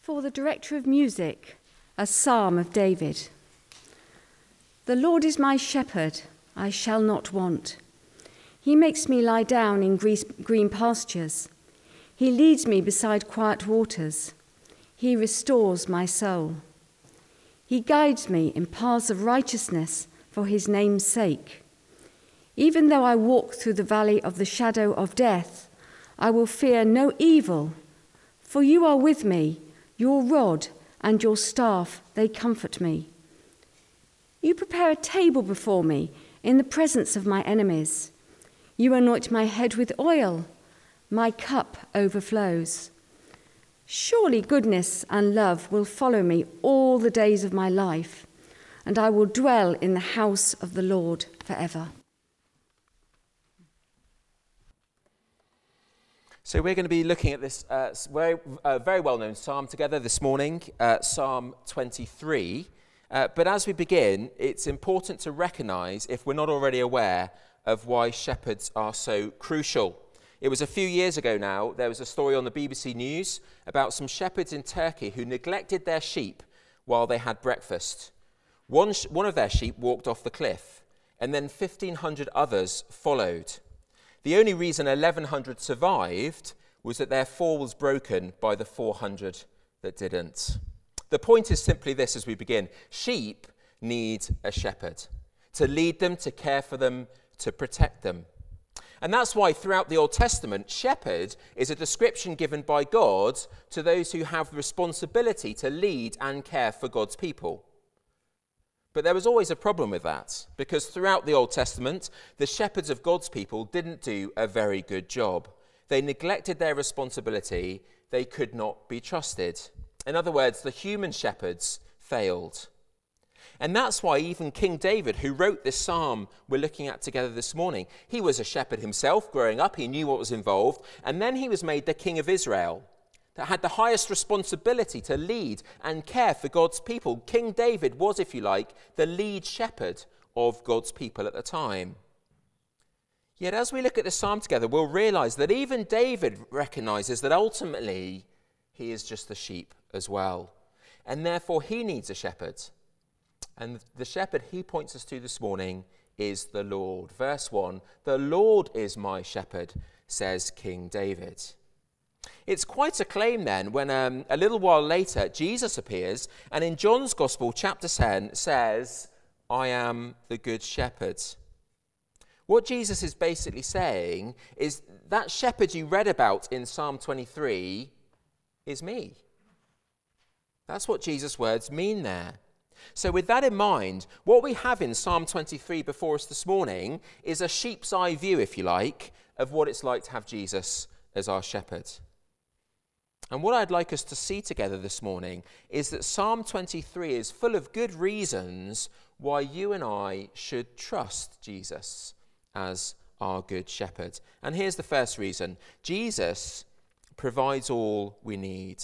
For the director of music, a psalm of David. The Lord is my shepherd, I shall not want. He makes me lie down in green pastures. He leads me beside quiet waters. He restores my soul. He guides me in paths of righteousness for his name's sake. Even though I walk through the valley of the shadow of death, I will fear no evil, for you are with me. Your rod and your staff, they comfort me. You prepare a table before me in the presence of my enemies. You anoint my head with oil. My cup overflows. Surely goodness and love will follow me all the days of my life, and I will dwell in the house of the Lord forever. So we're going to be looking at this very well-known psalm together this morning, Psalm 23. But as we begin, it's important to recognise, if we're not already aware, of why shepherds are so crucial. It was a few years ago now, there was a story on the BBC News about some shepherds in Turkey who neglected their sheep while they had breakfast. One of their sheep walked off the cliff, and then 1,500 others followed. The only reason 1,100 survived was that their fall was broken by the 400 that didn't. The point is simply this as we begin. Sheep need a shepherd to lead them, to care for them, to protect them. And that's why throughout the Old Testament, shepherd is a description given by God to those who have the responsibility to lead and care for God's people. But there was always a problem with that, because throughout the Old Testament, the shepherds of God's people didn't do a very good job. They neglected their responsibility. They could not be trusted. In other words, the human shepherds failed. And that's why even King David, who wrote this psalm we're looking at together this morning, he was a shepherd himself growing up. He knew what was involved. And then he was made the king of Israel, that had the highest responsibility to lead and care for God's people. King David was, if you like, the lead shepherd of God's people at the time. Yet as we look at the psalm together, we'll realise that even David recognises that ultimately he is just a sheep as well. And therefore he needs a shepherd. And the shepherd he points us to this morning is the Lord. Verse 1, "The Lord is my shepherd," says King David. It's quite a claim then when a little while later Jesus appears, and in John's Gospel, chapter 10, says, "I am the good shepherd." What Jesus is basically saying is that shepherd you read about in Psalm 23 is me. That's what Jesus' words mean there. So with that in mind, what we have in Psalm 23 before us this morning is a sheep's eye view, if you like, of what it's like to have Jesus as our shepherd. And what I'd like us to see together this morning is that Psalm 23 is full of good reasons why you and I should trust Jesus as our good shepherd. And here's the first reason. Jesus provides all we need.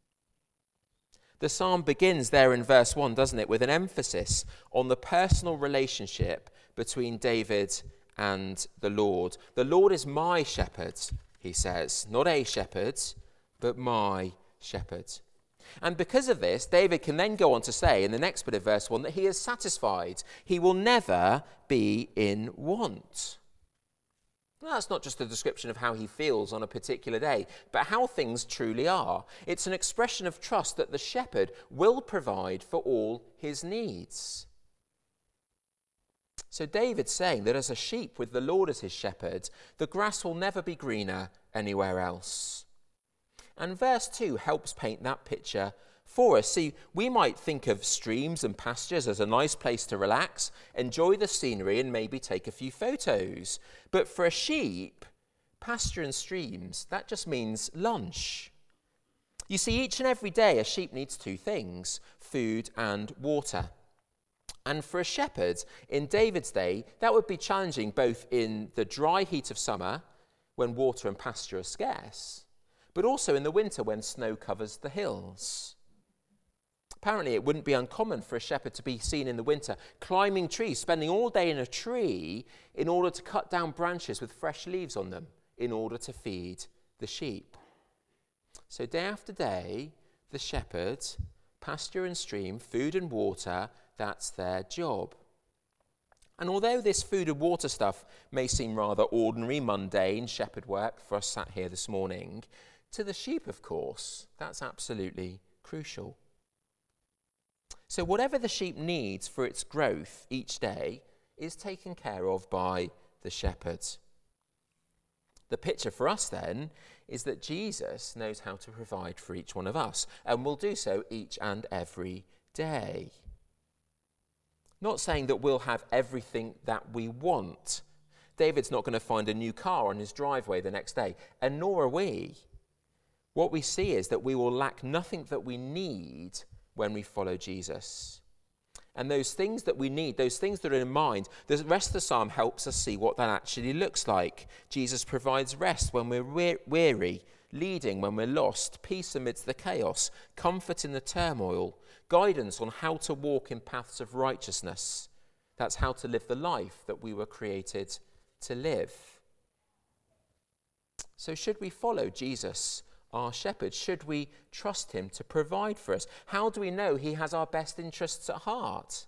The psalm begins there in verse 1, doesn't it, with an emphasis on the personal relationship between David and the Lord. The Lord is my shepherd, he says, not a shepherd, but my shepherd. And because of this, David can then go on to say in the next bit of verse 1 that he is satisfied. He will never be in want. Now, that's not just a description of how he feels on a particular day, but how things truly are. It's an expression of trust that the shepherd will provide for all his needs. So David's saying that as a sheep with the Lord as his shepherd, the grass will never be greener anywhere else. And verse 2 helps paint that picture for us. See, we might think of streams and pastures as a nice place to relax, enjoy the scenery, and maybe take a few photos. But for a sheep, pasture and streams, that just means lunch. You see, each and every day a sheep needs two things, food and water. And for a shepherd, in David's day, that would be challenging both in the dry heat of summer, when water and pasture are scarce, but also in the winter when snow covers the hills. Apparently, it wouldn't be uncommon for a shepherd to be seen in the winter climbing trees, spending all day in a tree in order to cut down branches with fresh leaves on them in order to feed the sheep. So day after day, the shepherd, pasture and stream, food and water, that's their job. And although this food and water stuff may seem rather ordinary, mundane shepherd work for us sat here this morning, to the sheep, of course, that's absolutely crucial. So whatever the sheep needs for its growth each day is taken care of by the shepherd. The picture for us then is that Jesus knows how to provide for each one of us and will do so each and every day. Not saying that we'll have everything that we want. David's not going to find a new car on his driveway the next day, and nor are we. What we see is that we will lack nothing that we need when we follow Jesus. And those things that we need, those things that are in mind, the rest of the psalm helps us see what that actually looks like. Jesus provides rest when we're weary, leading when we're lost, peace amidst the chaos, comfort in the turmoil, guidance on how to walk in paths of righteousness. That's how to live the life that we were created to live. So should we follow Jesus, our shepherd? Should we trust him to provide for us? How do we know he has our best interests at heart?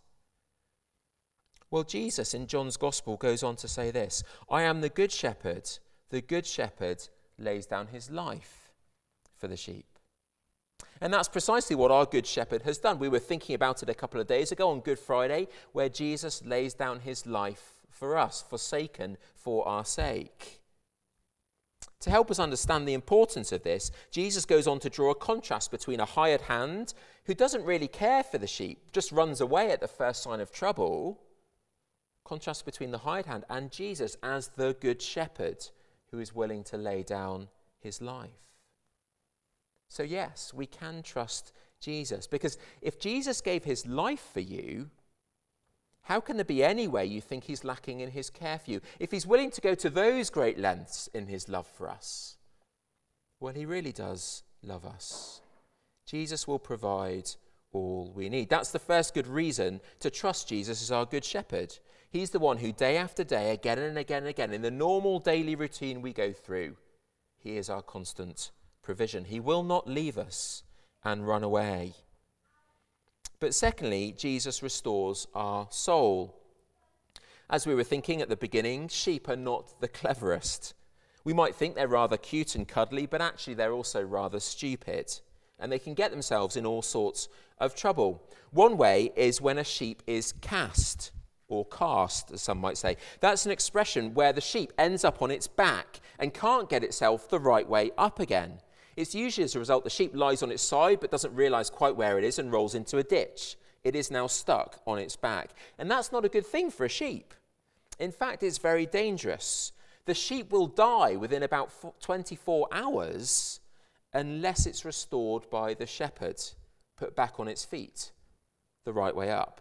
Well, Jesus in John's Gospel goes on to say this: I am the good shepherd. The good shepherd lays down his life for the sheep. And that's precisely what our good shepherd has done. We were thinking about it a couple of days ago on Good Friday, where Jesus lays down his life for us, forsaken for our sake. To help us understand the importance of this, Jesus goes on to draw a contrast between a hired hand who doesn't really care for the sheep, just runs away at the first sign of trouble. Contrast between the hired hand and Jesus as the good shepherd who is willing to lay down his life. So yes, we can trust Jesus, because if Jesus gave his life for you, how can there be any way you think he's lacking in his care for you? If he's willing to go to those great lengths in his love for us, well, he really does love us. Jesus will provide all we need. That's the first good reason to trust Jesus as our good shepherd. He's the one who day after day, again and again and again, in the normal daily routine we go through, he is our constant provision. He will not leave us and run away. But secondly, Jesus restores our soul. As we were thinking at the beginning, sheep are not the cleverest. We might think they're rather cute and cuddly, but actually they're also rather stupid. And they can get themselves in all sorts of trouble. One way is when a sheep is cast, or cast, as some might say. That's an expression where the sheep ends up on its back and can't get itself the right way up again. It's usually as a result the sheep lies on its side but doesn't realise quite where it is and rolls into a ditch. It is now stuck on its back. And that's not a good thing for a sheep. In fact, it's very dangerous. The sheep will die within about 24 hours unless it's restored by the shepherd, put back on its feet, the right way up.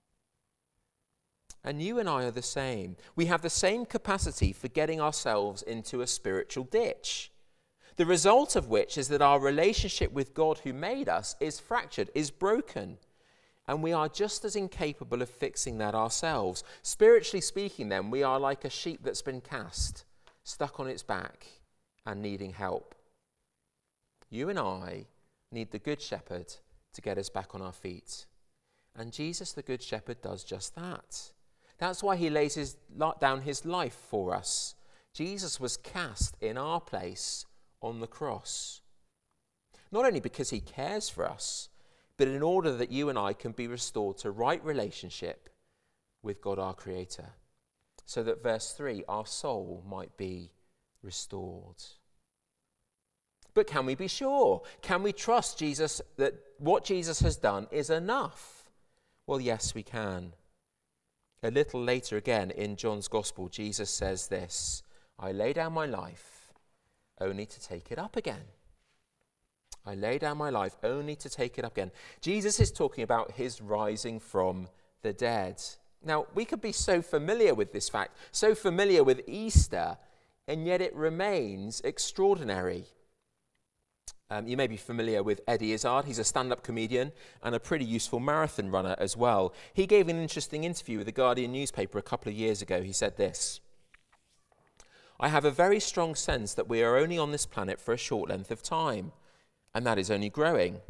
And you and I are the same. We have the same capacity for getting ourselves into a spiritual ditch. The result of which is that our relationship with God who made us is fractured, is broken. And we are just as incapable of fixing that ourselves. Spiritually speaking then, we are like a sheep that's been cast, stuck on its back and needing help. You and I need the Good Shepherd to get us back on our feet. And Jesus, the Good Shepherd, does just that. That's why he lays down his life for us. Jesus was cast in our place on the cross. Not only because he cares for us, but in order that you and I can be restored to right relationship with God our Creator. So that verse 3, our soul might be restored. But can we be sure? Can we trust Jesus that what Jesus has done is enough? Well, yes, we can. A little later again in John's Gospel, Jesus says this: I lay down my life only to take it up again. I lay down my life only to take it up again. Jesus is talking about his rising from the dead. Now, we could be so familiar with this fact, so familiar with Easter, and yet it remains extraordinary. You may be familiar with Eddie Izzard. He's a stand-up comedian and a pretty useful marathon runner as well. He gave an interesting interview with the Guardian newspaper a couple of years ago. He said this: I have a very strong sense that we are only on this planet for a short length of time, and that is only growing.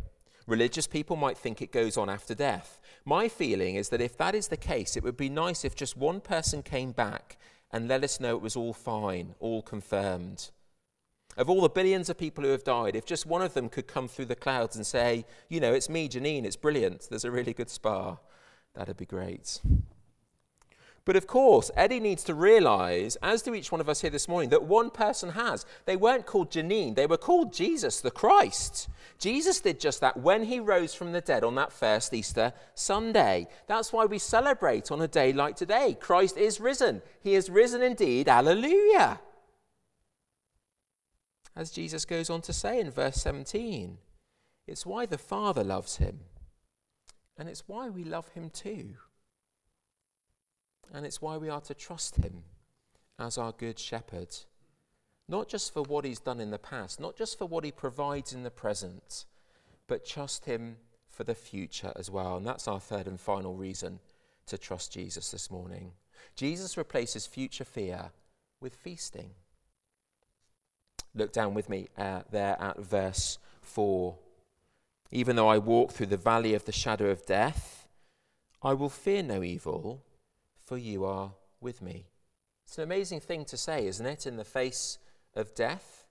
Religious people might think it goes on after death. My feeling is that if that is the case, it would be nice if just one person came back and let us know it was all fine, all confirmed. Of all the billions of people who have died, if just one of them could come through the clouds and say, you know, it's me, Janine, it's brilliant, there's a really good spa, that'd be great. But of course, Eddie needs to realise, as do each one of us here this morning, that one person has. They weren't called Janine, they were called Jesus, the Christ. Jesus did just that when he rose from the dead on that first Easter Sunday. That's why we celebrate on a day like today. Christ is risen. He is risen indeed. Alleluia. As Jesus goes on to say in verse 17, it's why the Father loves him. And it's why we love him too. And it's why we are to trust him as our good shepherd. Not just for what he's done in the past, not just for what he provides in the present, but trust him for the future as well. And that's our third and final reason to trust Jesus this morning. Jesus replaces future fear with feasting. Look down with me there at verse 4. Even though I walk through the valley of the shadow of death, I will fear no evil, for you are with me. It's an amazing thing to say, isn't it, in the face of death?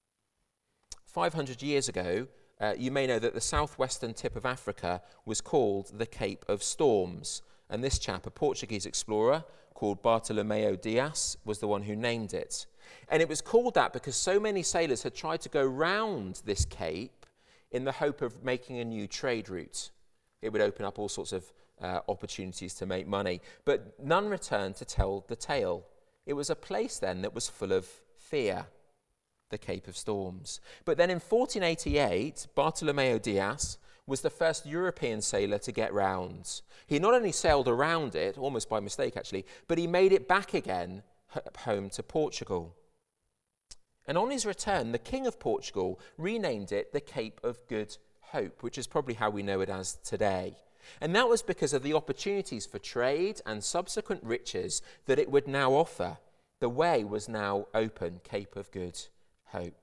500 years ago, you may know that the southwestern tip of Africa was called the Cape of Storms. And this chap, a Portuguese explorer called Bartolomeu Dias, was the one who named it. And it was called that because so many sailors had tried to go round this cape in the hope of making a new trade route. It would open up all sorts of opportunities to make money. But none returned to tell the tale. It was a place then that was full of fear, the Cape of Storms. But then in 1488, Bartolomeu Dias was the first European sailor to get round. He not only sailed around it, almost by mistake actually, but he made it back again home to Portugal. And on his return, the King of Portugal renamed it the Cape of Good Hope, which is probably how we know it as today. And that was because of the opportunities for trade and subsequent riches that it would now offer. The way was now open, Cape of Good Hope.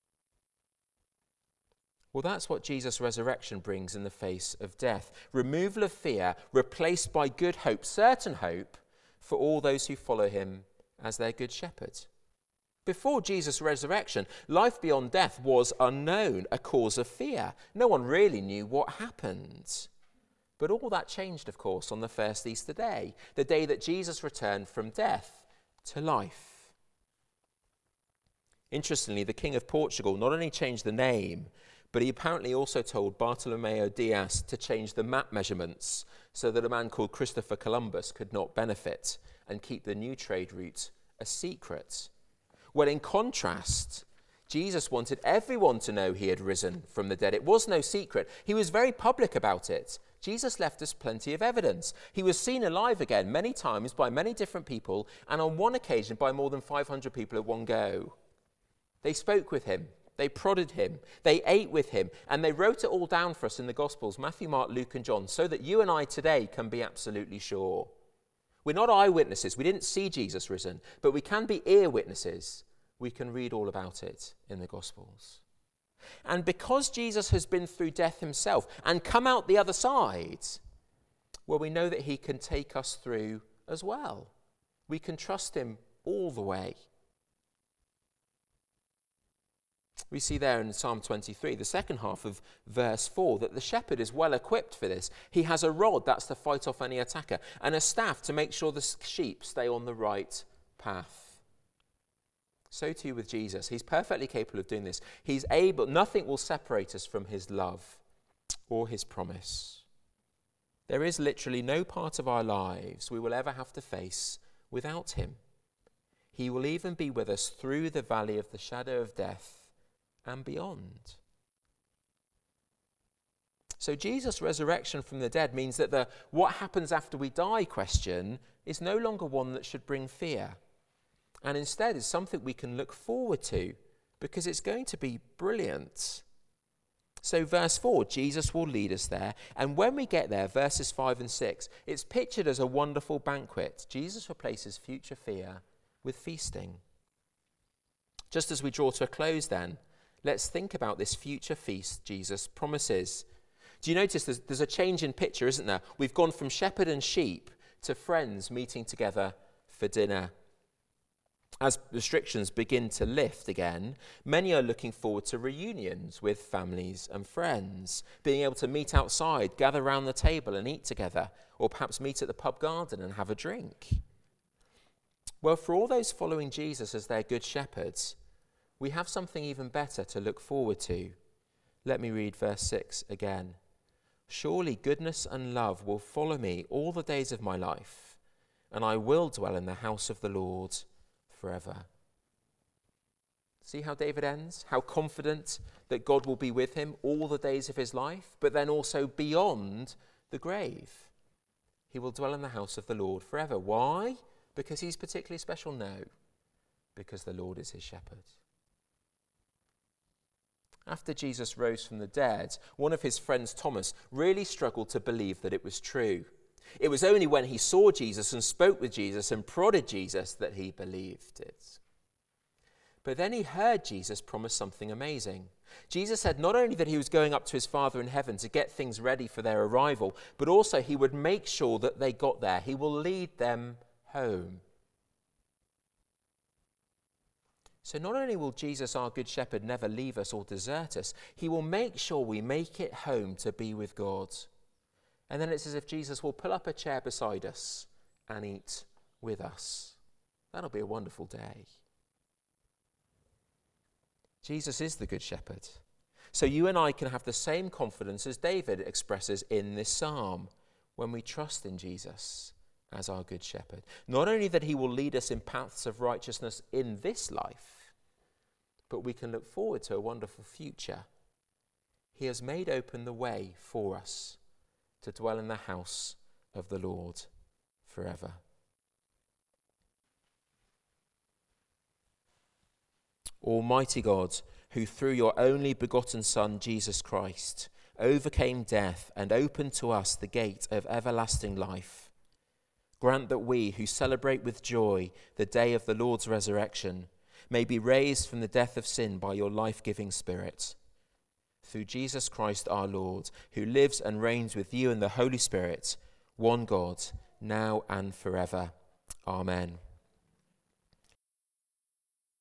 Well, that's what Jesus' resurrection brings in the face of death. Removal of fear, replaced by good hope, certain hope, for all those who follow him as their good shepherd. Before Jesus' resurrection, life beyond death was unknown, a cause of fear. No one really knew what happened. But all that changed, of course, on the first Easter day, the day that Jesus returned from death to life. Interestingly, the King of Portugal not only changed the name, but he apparently also told Bartolomeu Dias to change the map measurements so that a man called Christopher Columbus could not benefit and keep the new trade route a secret. Well, in contrast, Jesus wanted everyone to know he had risen from the dead. It was no secret. He was very public about it. Jesus left us plenty of evidence. He was seen alive again many times by many different people, and on one occasion by more than 500 people at one go. They spoke with him, they prodded him, they ate with him, and they wrote it all down for us in the Gospels, Matthew, Mark, Luke, and John, so that you and I today can be absolutely sure. We're not eyewitnesses. We didn't see Jesus risen, but we can be ear witnesses. We can read all about it in the Gospels. And because Jesus has been through death himself and come out the other side, well, we know that he can take us through as well. We can trust him all the way. We see there in Psalm 23, the second half of verse 4, that the shepherd is well equipped for this. He has a rod, that's to fight off any attacker, and a staff to make sure the sheep stay on the right path. So too with Jesus. He's perfectly capable of doing this. He's able, nothing will separate us from his love or his promise. There is literally no part of our lives we will ever have to face without him. He will even be with us through the valley of the shadow of death and beyond. So Jesus' resurrection from the dead means that the what happens after we die question is no longer one that should bring fear, and instead is something we can look forward to because it's going to be brilliant. So verse 4, Jesus will lead us there, and when we get there, verses 5 and 6, it's pictured as a wonderful banquet. Jesus replaces future fear with feasting. Just as we draw to a close then, let's think about this future feast Jesus promises. Do you notice there's a change in picture, isn't there? We've gone from shepherd and sheep to friends meeting together for dinner. As restrictions begin to lift again, many are looking forward to reunions with families and friends, being able to meet outside, gather around the table and eat together, or perhaps meet at the pub garden and have a drink. Well, for all those following Jesus as their good shepherds, we have something even better to look forward to. Let me read verse 6 again. Surely goodness and love will follow me all the days of my life, and I will dwell in the house of the Lord forever. See how David ends? How confident that God will be with him all the days of his life, but then also beyond the grave. He will dwell in the house of the Lord forever. Why? Because he's particularly special? No, because the Lord is his shepherd. After Jesus rose from the dead, one of his friends, Thomas, really struggled to believe that it was true. It was only when he saw Jesus and spoke with Jesus and prodded Jesus that he believed it. But then he heard Jesus promise something amazing. Jesus said not only that he was going up to his Father in heaven to get things ready for their arrival, but also he would make sure that they got there. He will lead them home. So not only will Jesus, our good shepherd, never leave us or desert us, he will make sure we make it home to be with God. And then it's as if Jesus will pull up a chair beside us and eat with us. That'll be a wonderful day. Jesus is the good shepherd. So you and I can have the same confidence as David expresses in this psalm when we trust in Jesus as our good shepherd. Not only that he will lead us in paths of righteousness in this life, but we can look forward to a wonderful future. He has made open the way for us to dwell in the house of the Lord forever. Almighty God, who through your only begotten Son, Jesus Christ, overcame death and opened to us the gate of everlasting life, grant that we who celebrate with joy the day of the Lord's resurrection may be raised from the death of sin by your life-giving Spirit. Through Jesus Christ our Lord, who lives and reigns with you in the Holy Spirit, one God, now and forever. Amen.